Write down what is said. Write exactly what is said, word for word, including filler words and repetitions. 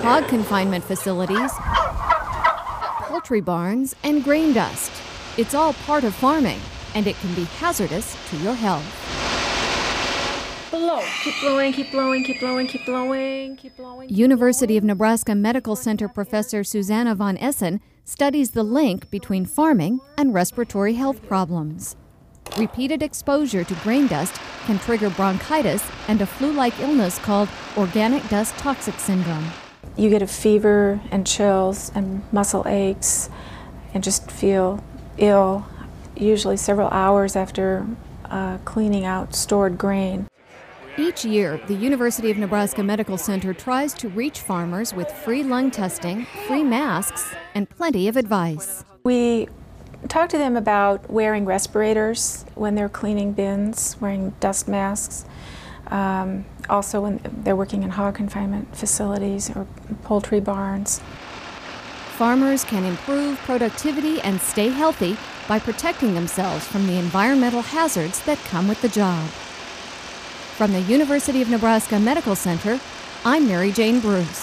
hog confinement facilities, poultry barns, and grain dust. It's all part of farming, and it can be hazardous to your health. Blow. Keep blowing, keep blowing, keep blowing, keep blowing, keep blowing. Keep University blowing. of Nebraska Medical Center professor Susanna von Essen studies the link between farming and respiratory health problems. Repeated exposure to grain dust can trigger bronchitis and a flu-like illness called organic dust toxic syndrome. You get a fever and chills and muscle aches and just feel ill, usually several hours after uh, cleaning out stored grain. Each year, the University of Nebraska Medical Center tries to reach farmers with free lung testing, free masks, and plenty of advice. We talk to them about wearing respirators when they're cleaning bins, wearing dust masks, um, also when they're working in hog confinement facilities or poultry barns. Farmers can improve productivity and stay healthy by protecting themselves from the environmental hazards that come with the job. From the University of Nebraska Medical Center, I'm Mary Jane Bruce.